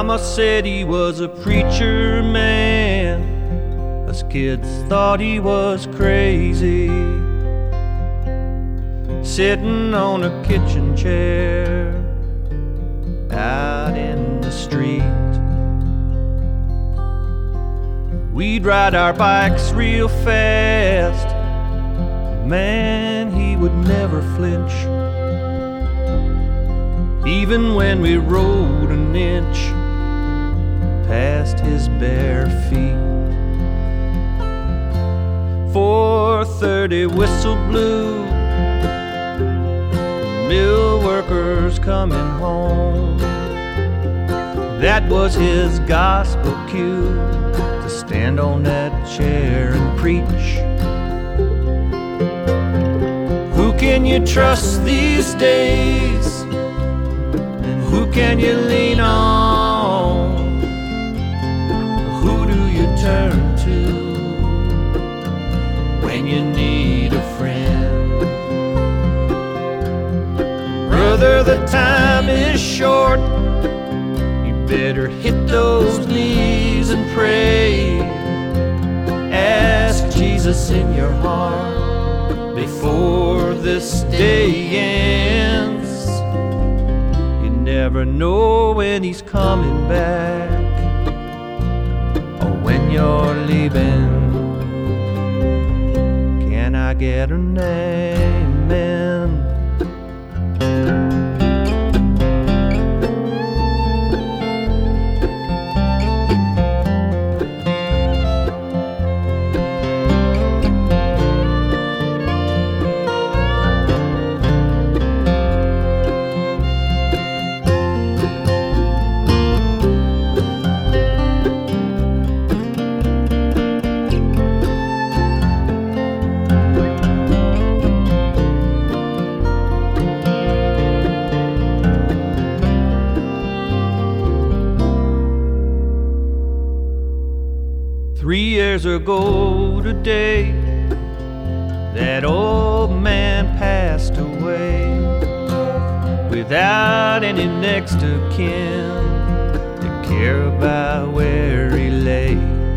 Mama said he was a preacher man. Us kids thought he was crazy, sitting on a kitchen chair out in the street. We'd ride our bikes real fast. Man, he would never flinch, even when we rode an inch past his bare feet. 4:30 whistle blew, mill workers coming home. That was his gospel cue to stand on that chair and preach. Who can you trust these days? And who can you lean on? Who do you turn to when you need a friend? Brother, the time is short. You better hit those knees and pray. Ask Jesus in your heart before this day ends. You never know when he's coming back or when you're leaving. Can I get an amen? Years ago today, that old man passed away without any next of kin to care about where he lay.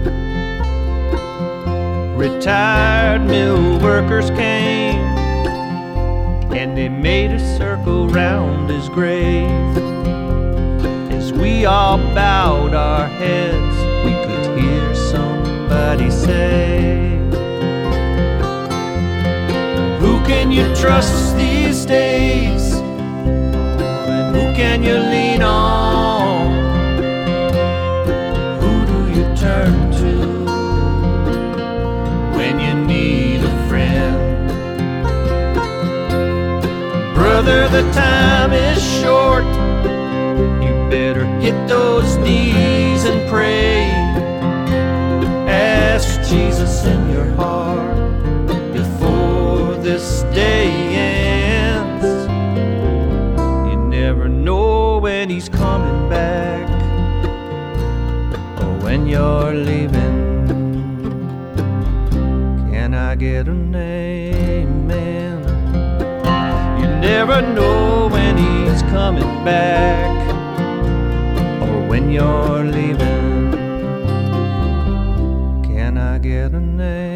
Retired mill workers came and they made a circle round his grave. As we all bowed our heads, we could hear somebody say, who can you trust these days? And who can you lean on? Who do you turn to when you need a friend? Brother, the time is short. You better hit those knees and pray. Ask Jesus in your heart before this day ends. You never know when he's coming back or when you're leaving. Can I get an amen? You never know when he's coming back or when you're leaving. Get a name.